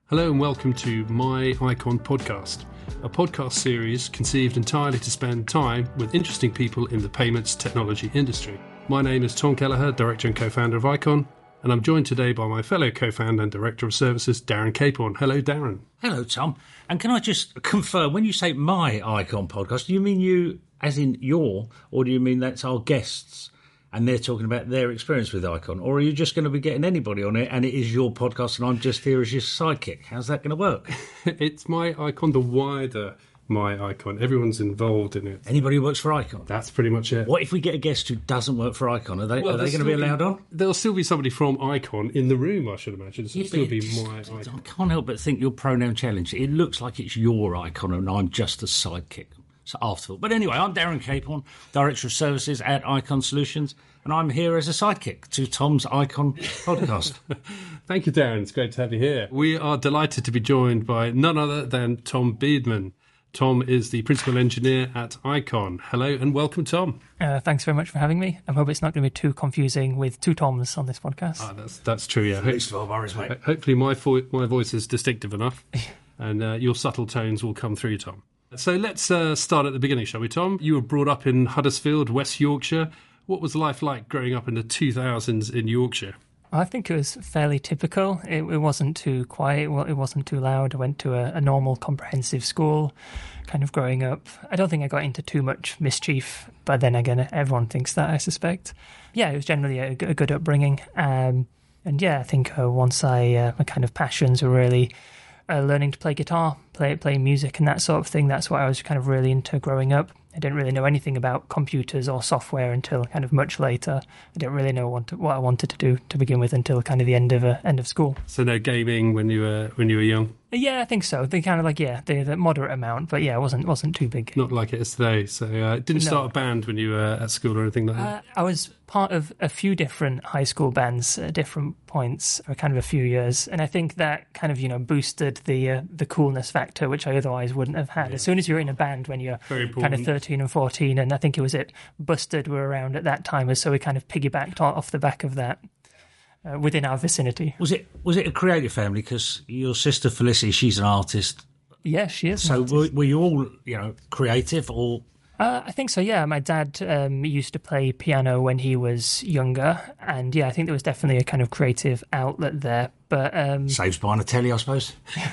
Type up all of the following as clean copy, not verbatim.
Hello and welcome to My Icon Podcast, a podcast series conceived entirely to spend time with interesting people in the payments technology industry. My name is Tom Kelleher, Director and Co-founder of Icon, and I'm joined today by my fellow co-founder and Director of Services, Darren Capehorn. Hello, Darren. Hello, Tom. And can I just confirm, when you say My Icon Podcast, do you mean you as in your, or do you mean that's our guests and they're talking about their experience with Icon? Or are you just going to be getting anybody on it and it is your podcast and I'm just here as your sidekick? How's that going to work? It's My Icon, the wider My Icon. Everyone's involved in it. Anybody who works for Icon? That's pretty much it. What if we get a guest who doesn't work for Icon? Are they going to be allowed on? There'll still be somebody from Icon in the room, I should imagine. It'll still be My Icon. I can't help but think your pronoun challenge. It looks like it's your Icon and I'm just a sidekick. So afterthought. But anyway, I'm Darren Capehorn, Director of Services at Icon Solutions, and I'm here as a sidekick to Tom's Icon podcast. Thank you, Darren. It's great to have you here. We are delighted to be joined by none other than Tom Beardman. Tom is the Principal Engineer at Icon. Hello and welcome, Tom. Thanks very much for having me. I hope it's not going to be too confusing with two Toms on this podcast. That's true, yeah. At least 12 hours, mate. Hopefully my voice is distinctive enough and your subtle tones will come through, Tom. So let's start at the beginning, shall we, Tom? You were brought up in Huddersfield, West Yorkshire. What was life like growing up in the 2000s in Yorkshire? I think it was fairly typical. It wasn't too quiet, it wasn't too loud. I went to a normal comprehensive school kind of growing up. I don't think I got into too much mischief, but then again, everyone thinks that, I suspect. Yeah, it was generally a good upbringing. And yeah, I think once my kind of passions were really learning to play guitar, play music and that sort of thing. That's what I was kind of really into growing up. I didn't really know anything about computers or software until kind of much later. I didn't really know what I wanted to do to begin with until kind of the end of school. So no gaming when you were young? Yeah, I think so. They kind of the moderate amount, but yeah, it wasn't too big. Not like it is today. So didn't start a band when you were at school or anything like that? I was part of a few different high school bands at different points for kind of a few years, and I think that kind of boosted the coolness factor, which I otherwise wouldn't have had. Yeah. As soon as you're in a band when you're kind of 13 and 14, and I think Busted were around at that time, so we kind of piggybacked off the back of that. Within our vicinity. Was it a creative family? Because your sister Felicity, she's an artist. Yeah, she is. So were you all, creative or? I think so. Yeah, my dad used to play piano when he was younger, and yeah, I think there was definitely a kind of creative outlet there. But saves buying a telly, I suppose.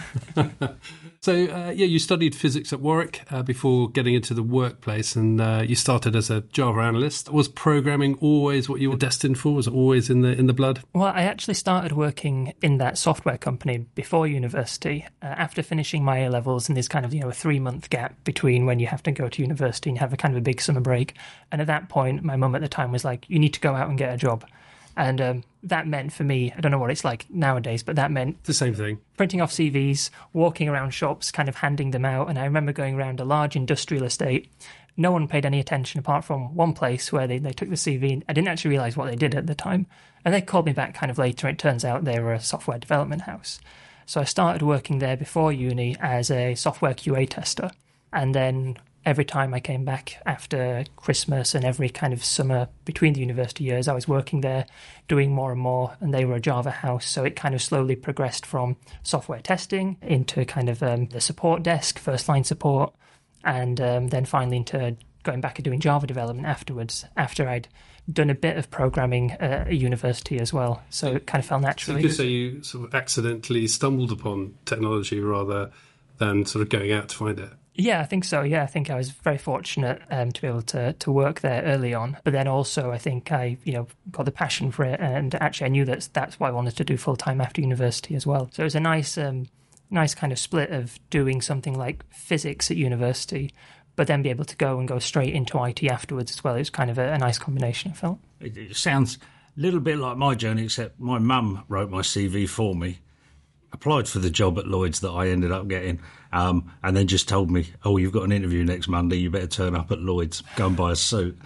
So, you studied physics at Warwick before getting into the workplace, and you started as a Java analyst. Was programming always what you were destined for? Was it always in the blood? Well, I actually started working in that software company before university. After finishing my A-levels, and there's kind of a 3-month gap between when you have to go to university and have a kind of a big summer break. And at that point, my mum at the time was like, "You need to go out and get a job." And that meant for me, I don't know what it's like nowadays, but that meant the same thing. Printing off CVs, walking around shops, kind of handing them out. And I remember going around a large industrial estate. No one paid any attention apart from one place where they took the CV. And I didn't actually realise what they did at the time. And they called me back kind of later. It turns out they were a software development house. So I started working there before uni as a software QA tester. And then every time I came back after Christmas and every kind of summer between the university years, I was working there, doing more and more, and they were a Java house, so it kind of slowly progressed from software testing into kind of the support desk, first-line support, and then finally into going back and doing Java development afterwards, after I'd done a bit of programming at university as well, so it kind of fell naturally. So you could say you sort of accidentally stumbled upon technology rather than sort of going out to find it. Yeah, I think so. Yeah, I think I was very fortunate to be able to work there early on. But then also I think I, got the passion for it. And actually I knew that's what I wanted to do full time after university as well. So it was a nice kind of split of doing something like physics at university, but then be able to go straight into IT afterwards as well. It was kind of a nice combination, I felt. It sounds a little bit like my journey, except my mum wrote my CV for me. Applied for the job at Lloyd's that I ended up getting, and then just told me, "Oh, you've got an interview next Monday. You better turn up at Lloyd's. Go and buy a suit."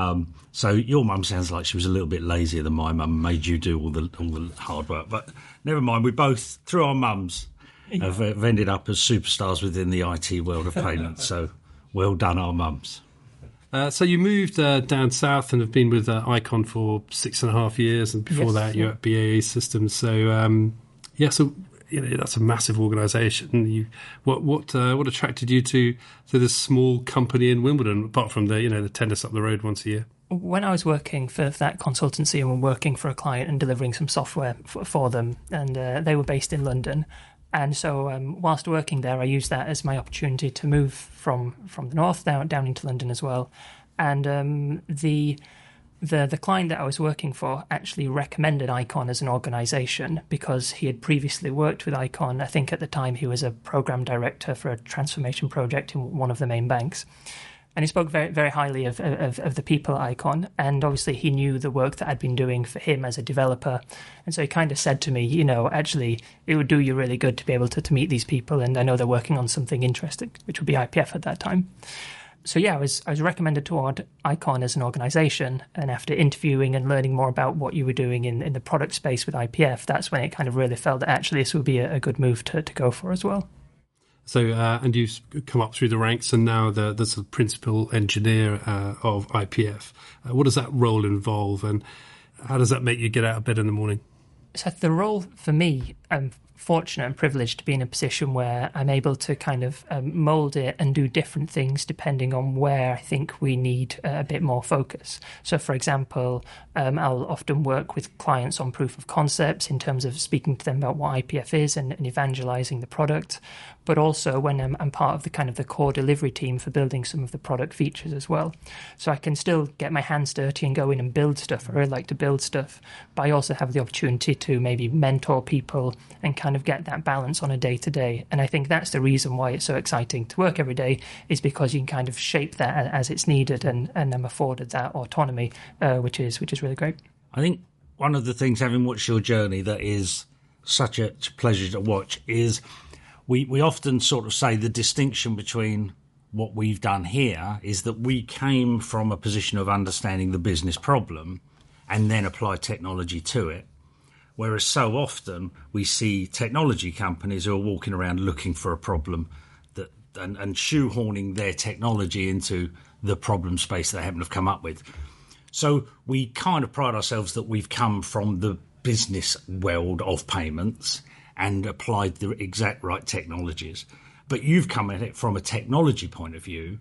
So your mum sounds like she was a little bit lazier than my mum. Made you do all the hard work, but never mind. We both, through our mums, have ended up as superstars within the IT world of payments. So well done, our mums. So you moved down south and have been with Icon for 6.5 years, and before that you were at BAE Systems. So so that's a massive organisation. What attracted you to this small company in Wimbledon, apart from the tennis up the road once a year? When I was working for that consultancy and working for a client and delivering some software for them, and they were based in London, and so whilst working there, I used that as my opportunity to move from the north down into London as well, and the client that I was working for actually recommended Icon as an organisation because he had previously worked with Icon. I think at the time he was a program director for a transformation project in one of the main banks. And he spoke very, very highly of the people at Icon. And obviously he knew the work that I'd been doing for him as a developer. And so he kind of said to me, actually, it would do you really good to be able to meet these people. And I know they're working on something interesting, which would be IPF at that time. So yeah, I was recommended toward Icon as an organisation. And after interviewing and learning more about what you were doing in the product space with IPF, that's when it kind of really felt that actually this would be a good move to go for as well. So, and you've come up through the ranks and now the sort of principal engineer of IPF. What does that role involve and how does that make you get out of bed in the morning? So the role for me, I'm fortunate and privileged to be in a position where I'm able to kind of mould it and do different things depending on where I think we need a bit more focus. So, for example, I'll often work with clients on proof of concepts in terms of speaking to them about what IPF is and evangelising the product, but also when I'm part of the kind of the core delivery team for building some of the product features as well. So I can still get my hands dirty and go in and build stuff. I really like to build stuff, but I also have the opportunity to maybe mentor people and kind of get that balance on a day-to-day. And I think that's the reason why it's so exciting to work every day, is because you can kind of shape that as it's needed and I'm afforded that autonomy, which is really great. I think one of the things, having watched your journey, that is such a pleasure to watch is we often sort of say the distinction between what we've done here is that we came from a position of understanding the business problem and then apply technology to it. Whereas so often we see technology companies who are walking around looking for a problem and shoehorning their technology into the problem space they happen to have come up with. So we kind of pride ourselves that we've come from the business world of payments and applied the exact right technologies. But you've come at it from a technology point of view,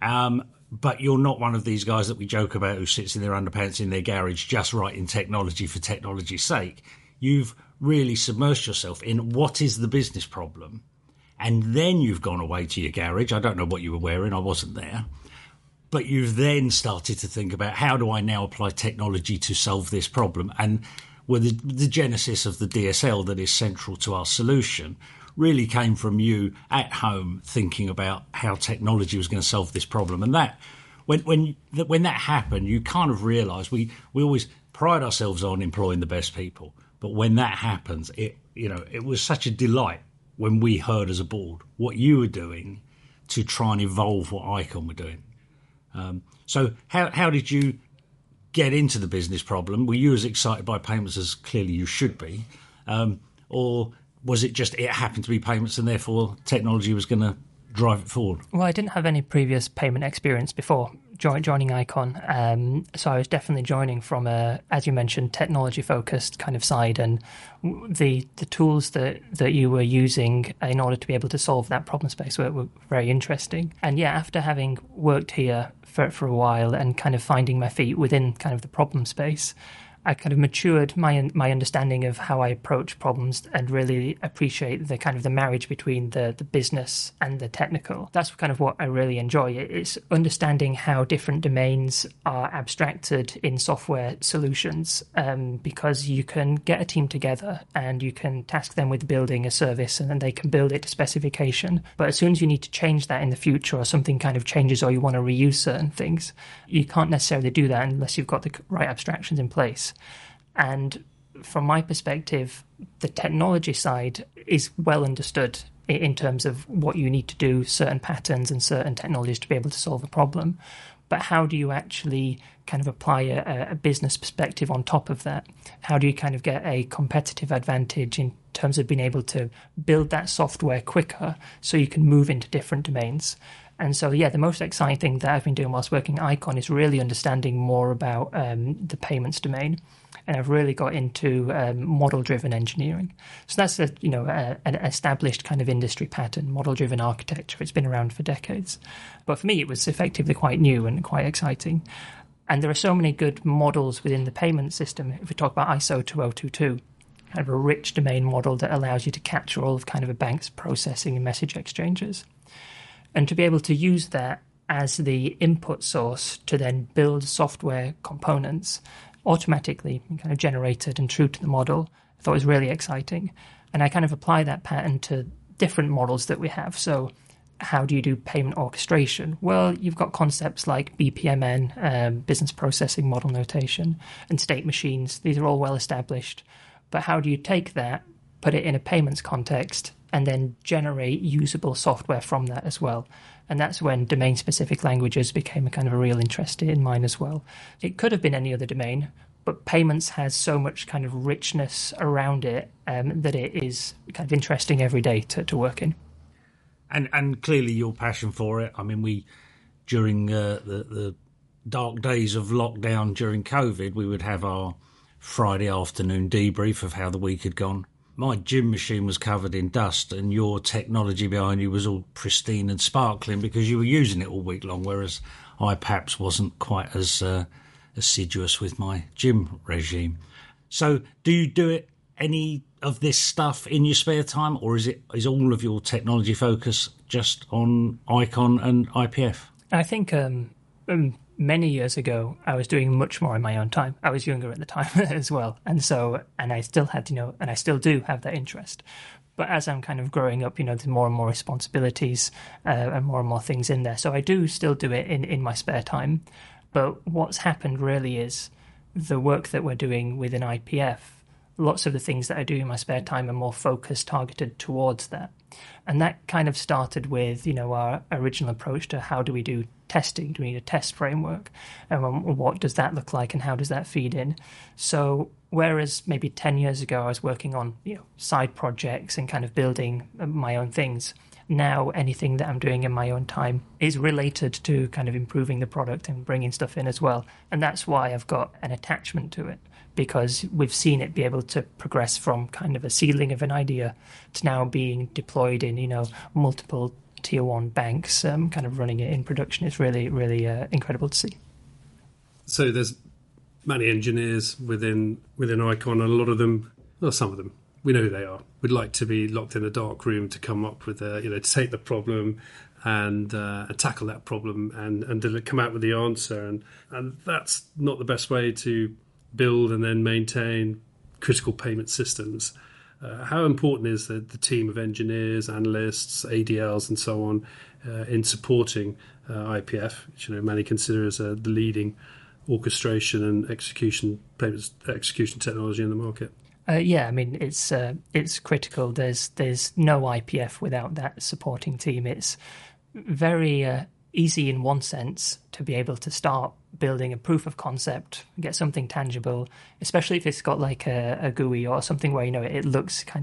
but you're not one of these guys that we joke about who sits in their underpants in their garage just writing technology for technology's sake. You've really submersed yourself in what is the business problem, and then you've gone away to your garage. I don't know what you were wearing, I wasn't there. But you've then started to think about, how do I now apply technology to solve this problem? And the genesis of the DSL that is central to our solution really came from you at home thinking about how technology was going to solve this problem. And that when that happened, you kind of realise we always pride ourselves on employing the best people. But when that happens, it was such a delight when we heard as a board what you were doing to try and evolve what Icon were doing. So how did you get into the business problem? Were you as excited by payments as clearly you should be? Or was it just it happened to be payments and therefore technology was going to drive it forward? Well, I didn't have any previous payment experience before joining Icon. So I was definitely joining from a, as you mentioned, technology-focused kind of side, and the tools that you were using in order to be able to solve that problem space were very interesting. And yeah, after having worked here for a while and kind of finding my feet within kind of the problem space, I kind of matured my understanding of how I approach problems and really appreciate the kind of the marriage between the business and the technical. That's kind of what I really enjoy. It's understanding how different domains are abstracted in software solutions, because you can get a team together and you can task them with building a service and then they can build it to specification. But as soon as you need to change that in the future or something kind of changes or you want to reuse certain things, you can't necessarily do that unless you've got the right abstractions in place. And from my perspective, the technology side is well understood in terms of what you need to do, certain patterns and certain technologies to be able to solve a problem. But how do you actually kind of apply a business perspective on top of that? How do you kind of get a competitive advantage in terms of being able to build that software quicker so you can move into different domains? And so, yeah, the most exciting thing that I've been doing whilst working at Icon is really understanding more about the payments domain. and I've really got into model-driven engineering. So that's an established kind of industry pattern, model-driven architecture. It's been around for decades, but for me, it was effectively quite new and quite exciting. And there are so many good models within the payment system. If we talk about ISO 2022, kind of a rich domain model that allows you to capture all of kind of a bank's processing and message exchanges, and to be able to use that as the input source to then build software components automatically kind of generated and true to the model, I thought was really exciting. And I kind of apply that pattern to different models that we have. So how do you do payment orchestration? Well, you've got concepts like BPMN, business processing model notation, and state machines. These are all well established. But how do you take that, put it in a payments context, and then generate usable software from that as well? And that's when domain-specific languages became a kind of a real interest in mine as well. It could have been any other domain, but payments has so much kind of richness around it that it is kind of interesting every day to work in. And clearly your passion for it. I mean, during the dark days of lockdown during COVID, we would have our Friday afternoon debrief of how the week had gone. My gym machine was covered in dust and your technology behind you was all pristine and sparkling because you were using it all week long, whereas I perhaps wasn't quite as assiduous with my gym regime. So do you do any of this stuff in your spare time, or is all of your technology focus just on Icon and IPF? I think many years ago, I was doing much more in my own time. I was younger at the time as well. And I still had, and I still do have that interest. But as I'm kind of growing up, there's more and more responsibilities and more things in there. So I do still do it in my spare time. But what's happened really is the work that we're doing within IPF, lots of the things that I do in my spare time are more focused, targeted towards that. And that kind of started with, our original approach to how do we do testing? Do we need a test framework? And what does that look like and how does that feed in? So whereas maybe 10 years ago I was working on, side projects and kind of building my own things, now anything that I'm doing in my own time is related to kind of improving the product and bringing stuff in as well. And that's why I've got an attachment to it, because we've seen it be able to progress from kind of a ceiling of an idea to now being deployed in, multiple tier one banks, kind of running it in production. It's really, really incredible to see. So there's many engineers within Icon, and a lot of them, well, some of them, we know who they are. We'd like to be locked in a dark room to come up with to take the problem and tackle that problem and come out with the answer. And that's not the best way to build and then maintain critical payment systems. How important is the team of engineers, analysts, ADLs, and so on in supporting IPF, which many consider as the leading orchestration and execution technology in the market? Yeah, I mean it's critical. There's no IPF without that supporting team. It's very easy in one sense to be able to start building a proof of concept, get something tangible, especially if it's got like a GUI or something where it looks kind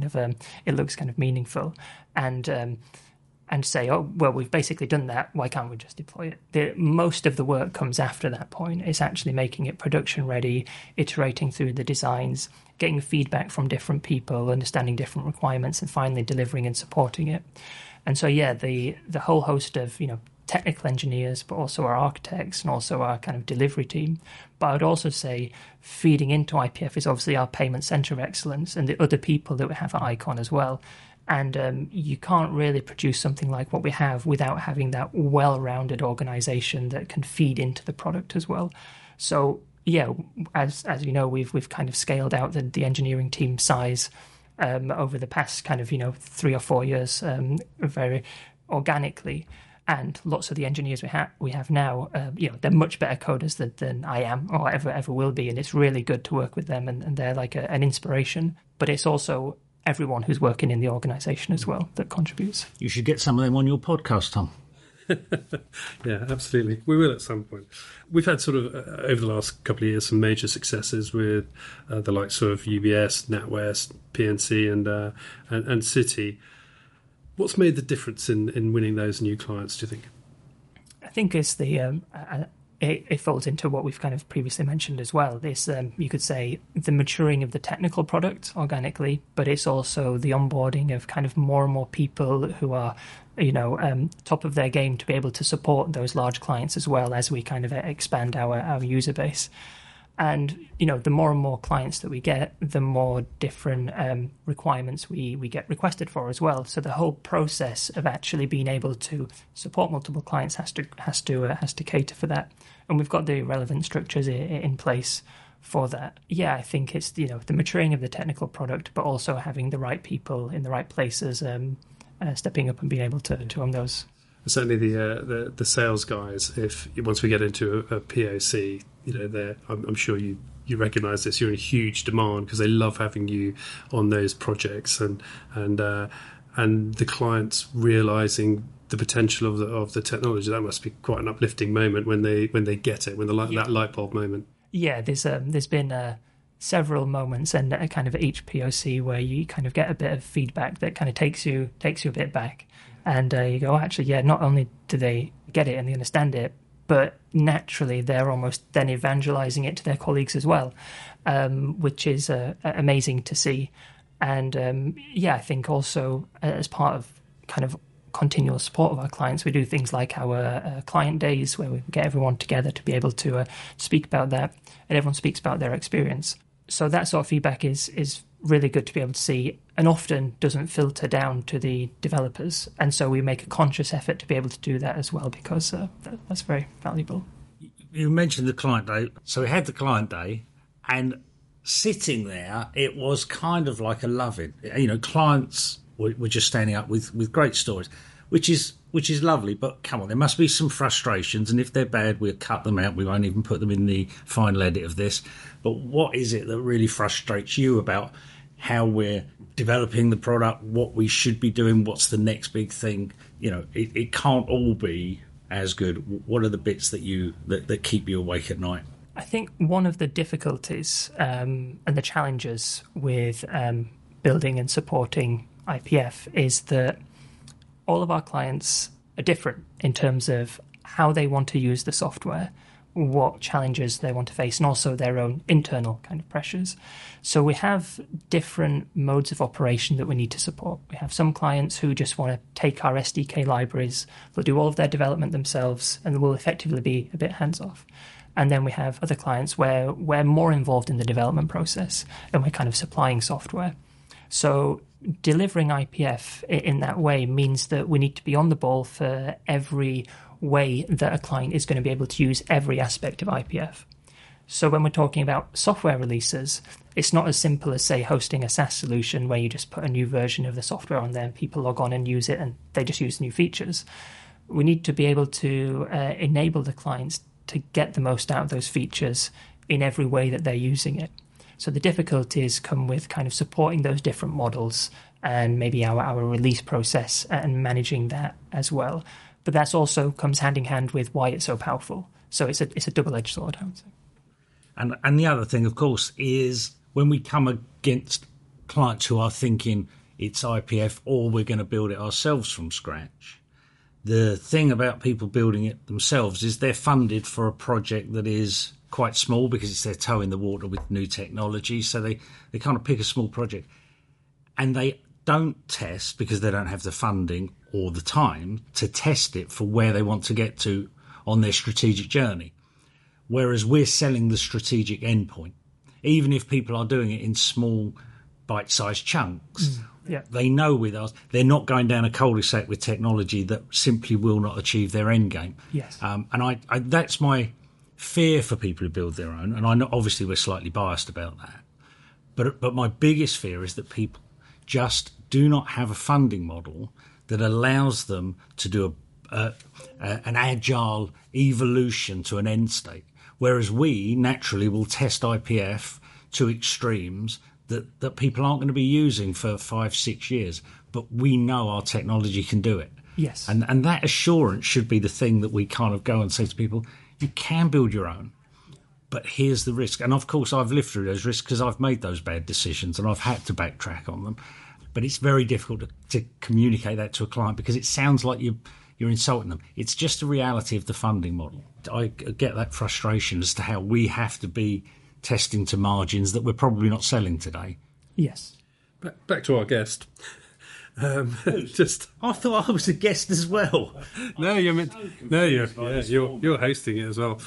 of meaningful, and say, oh well, we've basically done that. Why can't we just deploy it? Most of the work comes after that point. It's actually making it production ready, iterating through the designs, getting feedback from different people, understanding different requirements, and finally delivering and supporting it. And so yeah, the whole host of technical engineers, but also our architects and also our kind of delivery team. But I would also say feeding into IPF is obviously our payment center of excellence and the other people that we have at Icon as well. And you can't really produce something like what we have without having that well-rounded organization that can feed into the product as well. So yeah, as you know, we've kind of scaled out the engineering team size over the past kind of 3 or 4 years very organically. And lots of the engineers we have now, they're much better coders than I am or ever will be. And it's really good to work with them. And they're like an inspiration. But it's also everyone who's working in the organisation as well that contributes. You should get some of them on your podcast, Tom. Yeah, absolutely. We will at some point. We've had sort of, over the last couple of years, some major successes with the likes of UBS, NatWest, PNC and Citi. What's made the difference in winning those new clients, do you think? I think it's the it falls into what we've kind of previously mentioned as well. This, you could say, the maturing of the technical product organically, but it's also the onboarding of kind of more and more people who are, top of their game to be able to support those large clients as well as we kind of expand our user base. And, the more and more clients that we get, the more different requirements we get requested for as well. So the whole process of actually being able to support multiple clients has to cater for that. And we've got the relevant structures in place for that. Yeah, I think it's, the maturing of the technical product, but also having the right people in the right places, stepping up and being able to own those. Certainly the sales guys, if once we get into a POC, I'm sure you recognise this. You're in huge demand because they love having you on those projects, and the clients realising the potential of the technology. That must be quite an uplifting moment when they get it, when that light bulb moment. Yeah, there's been several moments and kind of each POC where you kind of get a bit of feedback that kind of takes you a bit back. And you go, actually, yeah, not only do they get it and they understand it, but naturally they're almost then evangelizing it to their colleagues as well, which is amazing to see. And I think also as part of kind of continual support of our clients, we do things like our client days where we get everyone together to be able to speak about that, and everyone speaks about their experience. So that sort of feedback is really good to be able to see, and often doesn't filter down to the developers. And so we make a conscious effort to be able to do that as well, because that's very valuable. You mentioned the client day. So we had the client day, and sitting there, it was kind of like a loving. Clients were just standing up with great stories, which is lovely. But come on, there must be some frustrations, and if they're bad, we'll cut them out. We won't even put them in the final edit of this. But what is it that really frustrates you about how we're developing the product, what we should be doing, what's the next big thing? It can't all be as good. What are the bits that keep you awake at night? I think one of the difficulties and the challenges with building and supporting IPF is that all of our clients are different in terms of how they want to use the software, what challenges they want to face, and also their own internal kind of pressures. So we have different modes of operation that we need to support. We have some clients who just want to take our SDK libraries, they'll do all of their development themselves, and will effectively be a bit hands-off. And then we have other clients where we're more involved in the development process and we're kind of supplying software. So delivering IPF in that way means that we need to be on the ball for every way that a client is going to be able to use every aspect of IPF. So when we're talking about software releases, it's not as simple as, say, hosting a SaaS solution where you just put a new version of the software on there and people log on and use it and they just use new features. We need to be able to enable the clients to get the most out of those features in every way that they're using it. So the difficulties come with kind of supporting those different models and maybe our release process and managing that as well. But that's also comes hand in hand with why it's so powerful. So it's a double-edged sword, I would say. And the other thing, of course, is when we come against clients who are thinking it's IPF or we're going to build it ourselves from scratch, the thing about people building it themselves is they're funded for a project that is quite small because it's their toe in the water with new technology. So they kind of pick a small project and they don't test because they don't have the funding or the time to test it for where they want to get to on their strategic journey. Whereas we're selling the strategic endpoint, even if people are doing it in small bite-sized chunks. Yeah. They know with us, they're not going down a cul-de-sac with technology that simply will not achieve their end game. Yes. And I that's my fear for people who build their own. And I know obviously we're slightly biased about that. But my biggest fear is that people just do not have a funding model that allows them to do an agile evolution to an end state. Whereas we naturally will test IPF to extremes that people aren't going to be using for 5-6 years, but we know our technology can do it. Yes. And that assurance should be the thing that we kind of go and say to people, you can build your own, but here's the risk. And of course, I've lived through those risks because I've made those bad decisions and I've had to backtrack on them. But it's very difficult to communicate that to a client because it sounds like you're insulting them. It's just the reality of the funding model. I get that frustration as to how we have to be testing to margins that we're probably not selling today. Yes. Back to our guest. I thought I was a guest as well. You're hosting it as well.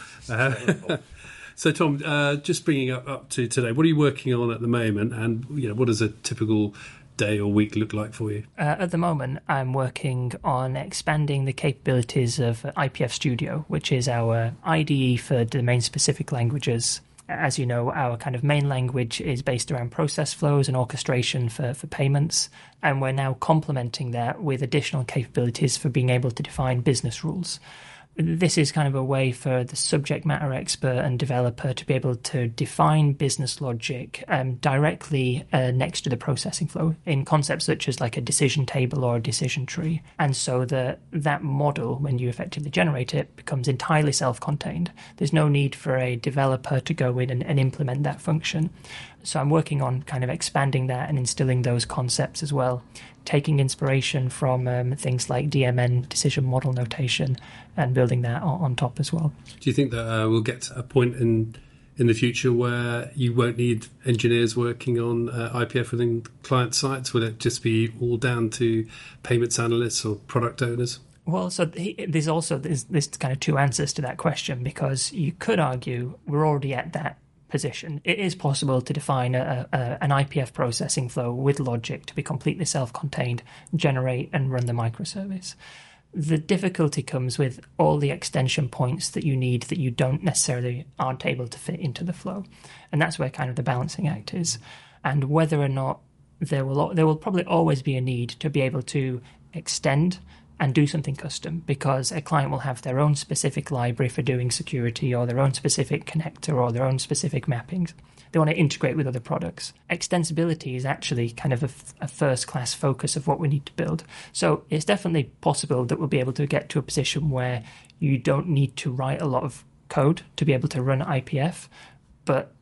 So, Tom, just bringing up to today, what are you working on at the moment, and what does a typical day or week look like for you? At the moment, I'm working on expanding the capabilities of IPF Studio, which is our IDE for domain-specific languages. As you know, our kind of main language is based around process flows and orchestration for payments, and we're now complementing that with additional capabilities for being able to define business rules. This is kind of a way for the subject matter expert and developer to be able to define business logic directly next to the processing flow in concepts such as like a decision table or a decision tree. And so that model, when you effectively generate it, becomes entirely self-contained. There's no need for a developer to go in and implement that function. So I'm working on kind of expanding that and instilling those concepts as well, taking inspiration from things like DMN, decision model notation, and building that on top as well. Do you think that we'll get to a point in the future where you won't need engineers working on IPF within client sites? Will it just be all down to payments analysts or product owners? Well, so there's kind of two answers to that question, because you could argue we're already at that position. It is possible to define an IPF processing flow with logic to be completely self-contained, generate and run the microservice. The difficulty comes with all the extension points that you need that you aren't able to fit into the flow. And that's where kind of the balancing act is. And whether or not there will probably always be a need to be able to extend and do something custom, because a client will have their own specific library for doing security, or their own specific connector, or their own specific mappings. They want to integrate with other products. Extensibility is actually kind of a first-class focus of what we need to build. So it's definitely possible that we'll be able to get to a position where you don't need to write a lot of code to be able to run IPF, but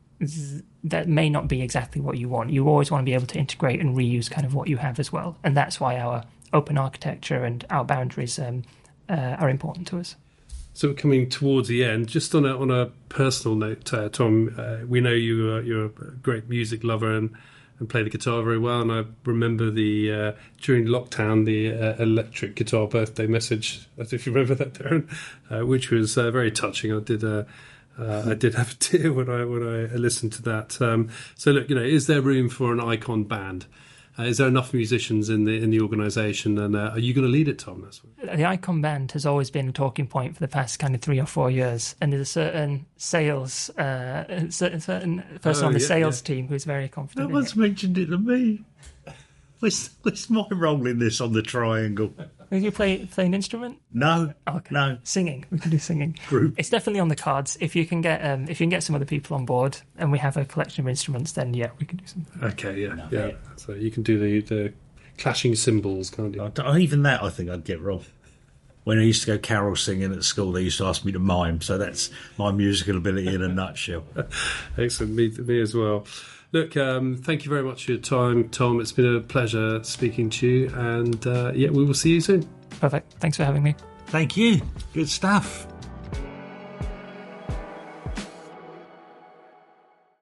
that may not be exactly what you want. You always want to be able to integrate and reuse kind of what you have as well. And that's why our open architecture and our boundaries are important to us. So we're coming towards the end. Just on a personal note, Tom, we know you're a great music lover and play the guitar very well. And I remember during lockdown the electric guitar birthday message, if you remember that, Darren, which was very touching. I did have a tear when I listened to that. So look, is there room for an icon band? Is there enough musicians in the organisation, and are you going to lead it, Tom? The Icon Band has always been a talking point for the past kind of 3 or 4 years, and there's a certain sales, certain person on the sales team who's very confident. No one's mentioned it to me. Where's my role in this on the triangle? Will you play an instrument? No. Okay. No. Singing. We can do singing. Group. It's definitely on the cards. If you can get some other people on board, and we have a collection of instruments, then yeah, we can do something. Okay. Yeah. So you can do the clashing cymbals, can't you? Even that, I think I'd get wrong. When I used to go carol singing at school, they used to ask me to mime. So that's my musical ability in a nutshell. Excellent. Me as well. Look, thank you very much for your time, Tom. It's been a pleasure speaking to you, and we will see you soon. Perfect. Thanks for having me. Thank you. Good stuff.